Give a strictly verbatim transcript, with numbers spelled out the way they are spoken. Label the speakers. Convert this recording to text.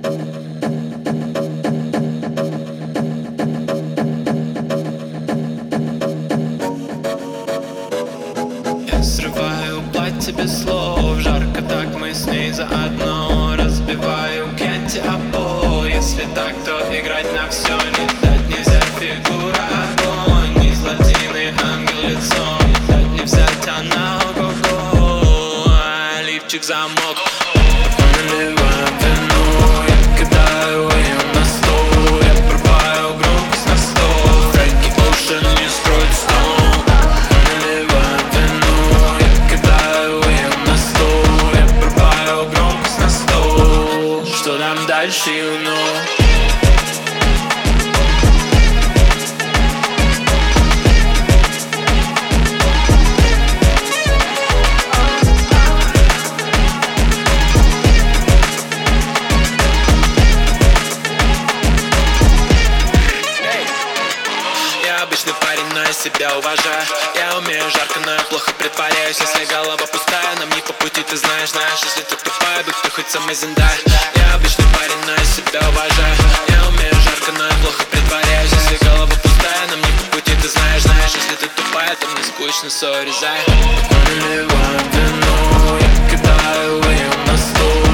Speaker 1: Я срываю платье без слов, жарко так мы с ней заодно. Разбиваю кенти обо, если так, то играть на все. Не дать нельзя, фигура огонь, не злодейный ангел лицом. Не дать не взять, она ого-го, а лифчик замок. Наливаем вино, я кидаю ее на стол. Я врубаю громкость на сто, Фрэнки Оушен не строит стол. Наливаем вино, я кидаю ее на стол. Я врубаю громкость на сто. Что там дальше, you know? Обычный парень, но я себя уважаю. Я умею жарко, но я плохо притворяюсь. Если голова пустая, нам не по пути, ты знаешь, знаешь. Если ты тупая, будь ты хоть самый Зендай. Я обычный парень, но я себя уважаю. Я умею жарко, но я плохо притворяюсь. Если голова пустая, нам не по пути, ты знаешь, знаешь. Если ты тупая, то мне скучно, сорри, зай. Наливаем вино, я кидаю ее на стол.